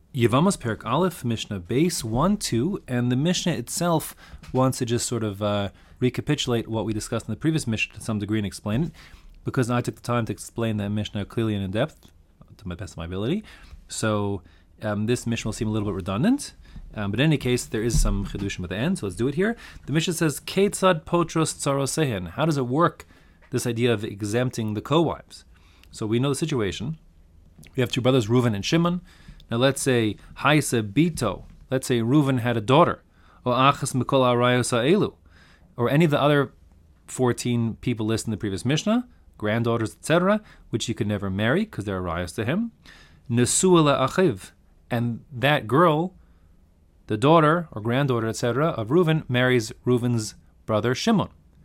Yevamos Perek Aleph, Mishnah Base 1, 2, and the Mishnah itself wants to just sort of recapitulate what we discussed in the previous Mishnah to some degree and explain it, because I took the time to explain that Mishnah clearly and in depth, to my best of my ability. So this Mishnah will seem a little bit redundant, but in any case, there is some chidushim at the end, so let's do it here. The Mishnah says, Ketzad potros tsarosehen. How does it work, this idea of exempting the co-wives? So we know the situation. We have two brothers, Reuven and Shimon. Now let's say Haisa Bito. Let's say Reuven had a daughter, or Achas Mikol Arayos Elu, or any of the other 14 people listed in the previous Mishnah, granddaughters, etc., which he could never marry because they're Arayos to him. Nesua Achiv, and that girl, the daughter or granddaughter, etc., of Reuven, marries Reuven's brother Shimon.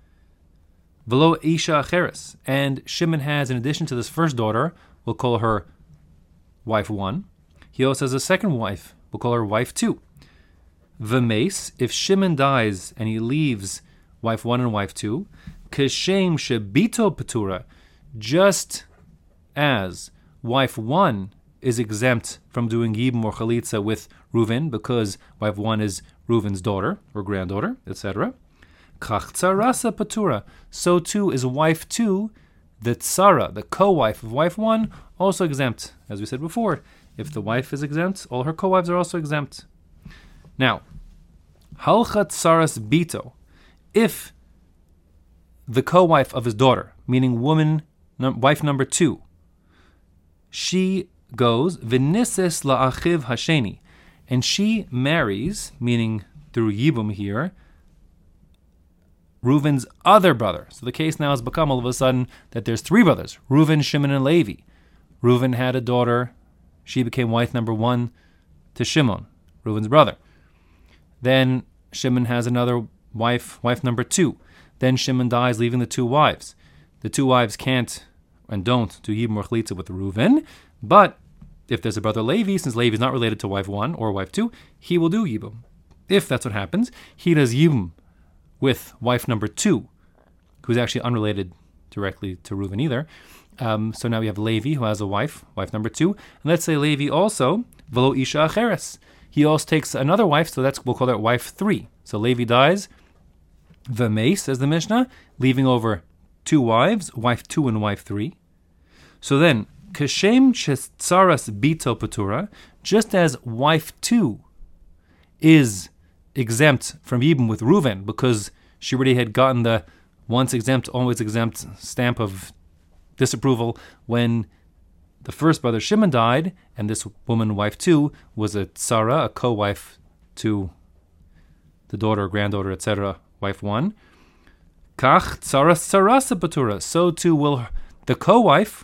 Velo Isha Acheres, and Shimon has, in addition to this first daughter, we'll call her wife 1. He also has a second wife. We'll call her wife 2. V'meis, if Shimon dies and he leaves wife 1 and wife 2, Keshem shebito patura, just as wife 1 is exempt from doing yibum or chalitza with Reuven because wife 1 is Reuven's daughter or granddaughter, etc. Kach tzarasa patura, so too is wife 2, the tzara, the co-wife of wife 1, also exempt. As we said before, if the wife is exempt, all her co-wives are also exempt. Now, halchat saras bito, if the co-wife of his daughter, meaning wife number 2, she goes v'nises la'achiv hasheni, and she marries, meaning through yibum here, Reuven's other brother. So the case now has become all of a sudden that there's 3 brothers, Reuven, Shimon, and Levi. Reuven had a daughter. She became wife number 1 to Shimon, Reuven's brother. Then Shimon has another wife, wife number 2. Then Shimon dies, leaving the 2 wives. The 2 wives can't and don't do yibum or chalitza with Reuven, but if there's a brother Levi, since Levi is not related to wife 1 or wife 2, he will do yibum. If that's what happens, he does yibum with wife number 2, who's actually unrelated directly to Reuven either. So now we have Levi, who has a wife, wife number 2. And let's say Levi also, velo isha acheres. He also takes another wife, so we'll call that wife 3. So Levi dies, v'meis, says the Mishnah, leaving over 2 wives, wife 2 and wife 3. So then, kashem tzaras bito patura, just as wife 2 is exempt from yibum with Reuven because she already had gotten the once exempt, always exempt stamp of disapproval when the first brother Shimon died, and this woman, wife 2, was a tzara, a co-wife to the daughter, granddaughter, etc., wife 1. Kach tzaras tzarasa patura, so too will the co-wife,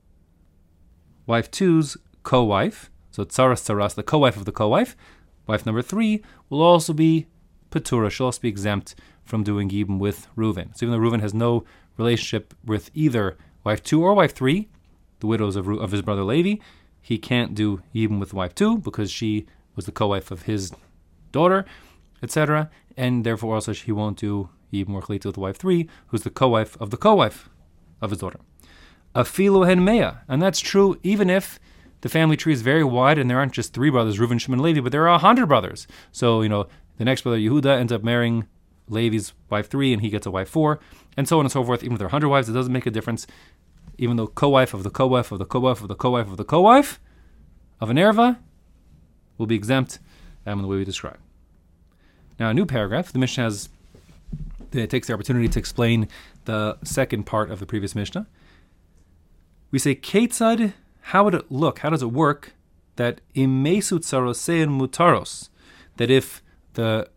wife 2's co-wife, so tzaras tzaras, the co-wife of the co-wife, wife number 3, will also be patura. She'll also be exempt from doing yibum with Reuven. So even though Reuven has no relationship with either wife 2 or wife 3, the widows of his brother Levi, he can't do yibum with wife 2 because she was the co-wife of his daughter, etc. And therefore also he won't do yibum or chalitza with wife 3, who's the co-wife of his daughter. Afilu hen mea, and that's true even if the family tree is very wide and there aren't just 3 brothers, Reuven, Shimon, and Levi, but there are 100 brothers. So, the next brother, Yehuda, ends up marrying Levi's wife 3 and he gets a wife 4, and so on and so forth. Even if there are 100 wives, it doesn't make a difference. Even though co-wife of the co-wife of the co-wife of the co-wife of the co-wife of an erva will be exempt in the way we describe. Now, a new paragraph. The Mishnah takes the opportunity to explain the second part of the previous Mishnah. We say, Ketzad, how would it look? How does it work that imesu tsarosein mutaros, that if the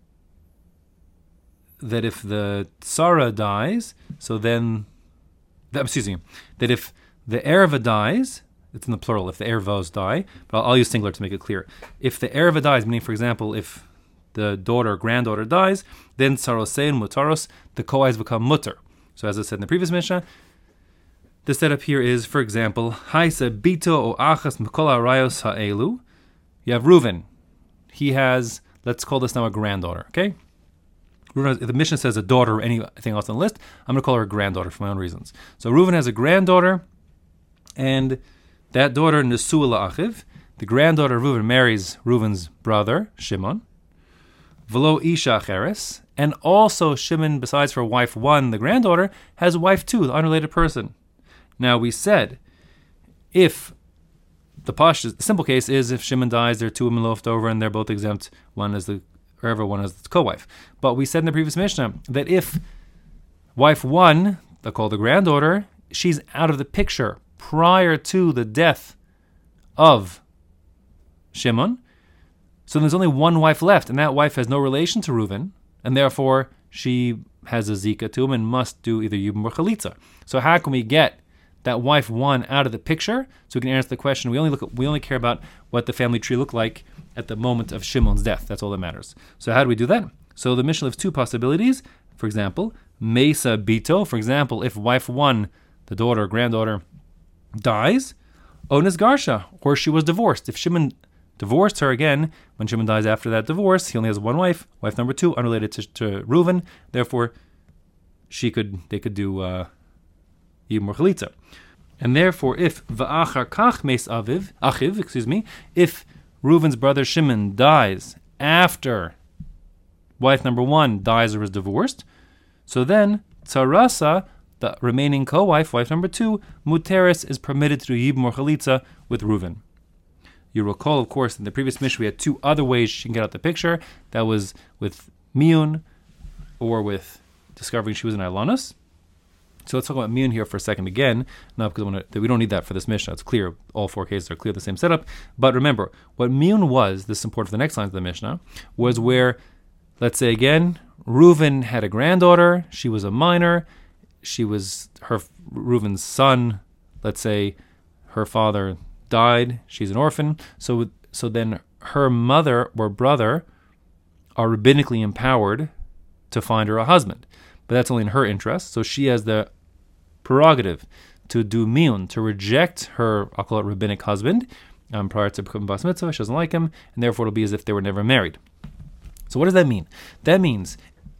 tsara dies, so then that if the erva dies, it's in the plural, if the ervos die, but I'll use singular to make it clear. If the erva dies, meaning, for example, if the daughter or granddaughter dies, then tsarosein mutaros, the co-wives become mutter. So as I said in the previous Mishnah, the setup here is, for example, Haisa Bito o Achas Mikol Arayos Ha'elu. You have Reuven. He has, let's call this now a granddaughter, okay? If the Mishnah says a daughter or anything else on the list, I'm going to call her a granddaughter for my own reasons. So Reuven has a granddaughter, and that daughter, Nesua La'achiv, the granddaughter of Reuven marries Reuven's brother, Shimon, v'lo isha cheres, and also Shimon, besides for wife 1, the granddaughter, has wife 2, the unrelated person. Now we said, if the simple case is if Shimon dies, there are 2 women left over and they're both exempt, one is the co-wife. But we said in the previous Mishnah that if wife 1, they'll call the granddaughter, she's out of the picture prior to the death of Shimon, so there's only one wife left, and that wife has no relation to Reuven, and therefore she has a zika to him and must do either yibum or chalitza. So how can we get that wife 1 out of the picture so we can answer the question? We only care about what the family tree looked like at the moment of Shimon's death. That's all that matters. So how do we do that? So the Mishnah has 2 possibilities. For example, Mesa Bito. For example, if wife 1, the daughter or granddaughter, dies, Onis Garsha, or she was divorced. If Shimon divorced her again, when Shimon dies after that divorce, he only has one wife, wife number 2, unrelated to Reuven. Therefore, they could do Yibum or Chalitza. And therefore, if Va'achar Kach Mes Achiv, if Reuven's brother Shimon dies after wife number 1 dies or is divorced, so then Tzarasa, the remaining co-wife, wife number 2, Muteris, is permitted to do Yibum or Chalitza with Reuven. You recall, of course, in the previous Mishnah, we had 2 other ways she can get out the picture. That was with Miyun or with discovering she was an Ilanus. So let's talk about Miyun here for a second again. Not because we don't need that for this Mishnah. It's clear. All 4 cases are clear, the same setup. But remember, what Miyun was, this is important for the next lines of the Mishnah, was where, let's say again, Reuven had a granddaughter. She was a minor. She was Reuven's son. Let's say her father died. She's an orphan. So then her mother or brother are rabbinically empowered to find her a husband. But that's only in her interest. So she has the prerogative to do miyun, to reject her, I'll call it rabbinic husband, prior to becoming bas mitzvah. She doesn't like him, and therefore it'll be as if they were never married. So what does that mean? That means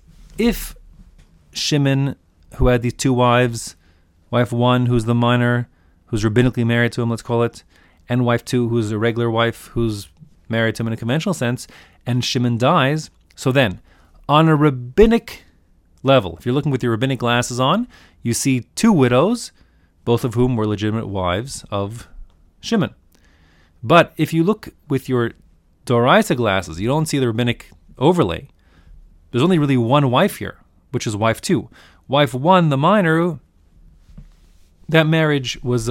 if Shimon, who had these 2 wives, wife 1, who's the minor, who's rabbinically married to him, let's call it, and wife 2, who's a regular wife, who's married to him in a conventional sense, and Shimon dies, so then, on a rabbinic level, if you're looking with your rabbinic glasses on, you see 2 widows, both of whom were legitimate wives of Shimon. But if you look with your Doraisa glasses, you don't see the rabbinic overlay. There's only really one wife here, which is wife 2. Wife 1, the minor, that marriage was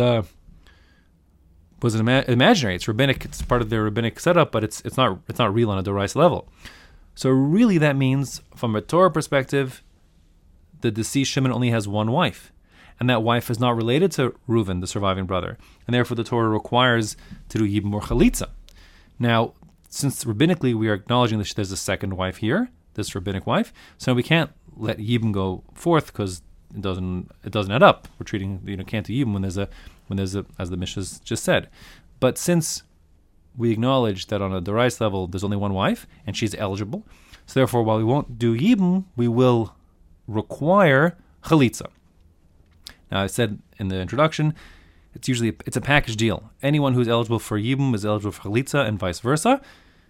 imaginary. It's rabbinic. It's part of their rabbinic setup, but it's not real on a Doraisa level. So really, that means from a Torah perspective, the deceased Shimon only has one wife, and that wife is not related to Reuven, the surviving brother, and therefore the Torah requires to do Yibum or Chalitza. Now, since rabbinically we are acknowledging that there's a second wife here, this rabbinic wife, so we can't let Yibum go forth because it doesn't add up. We're treating can't do Yibum when there's a as the Mishnah just said. But since we acknowledge that on a Dorais level there's only one wife and she's eligible, so therefore while we won't do Yibum, we will require Chalitza. Now I said in the introduction, it's a package deal. Anyone who's eligible for Yibum is eligible for Chalitza and vice versa.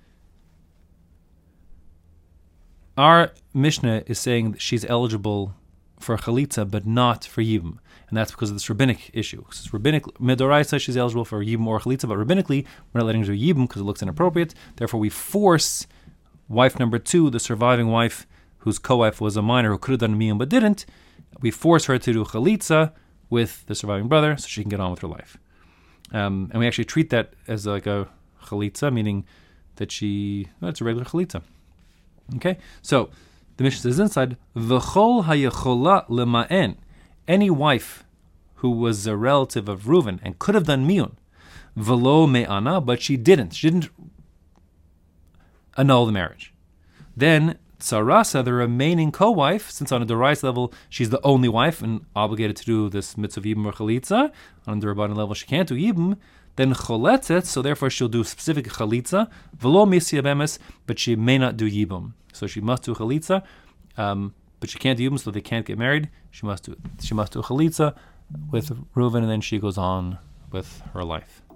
Our Mishnah is saying that she's eligible for Chalitza, but not for Yibum. And that's because of this rabbinic issue. Because rabbinic, Midoraisa, she's eligible for Yibum or Chalitza, but rabbinically, we're not letting her do Yibum because it looks inappropriate. Therefore, we force wife number 2, the surviving wife, whose co-wife was a minor who could have done Miyum but didn't, we force her to do Chalitza with the surviving brother so she can get on with her life. And we actually treat that as like a Chalitza, meaning that it's a regular Chalitza. Okay, so the Mishnah says inside, V'chol hayechola lema'en, any wife who was a relative of Reuven and could have done miyun, v'lo me'ana, but she didn't annul the marriage. Then Tzarasa, the remaining co-wife, since on a Dorais level she's the only wife and obligated to do this mitzvah Yibum or Chalitza, on a Rabbanan level she can't do Yibum, then Choletzet, so therefore she'll do specific Chalitza, v'lo misya bemes, but she may not do Yibum. So she must do Chalitza, but she can't do Yibum, so they can't get married. She must do Chalitza with Reuven, and then she goes on with her life.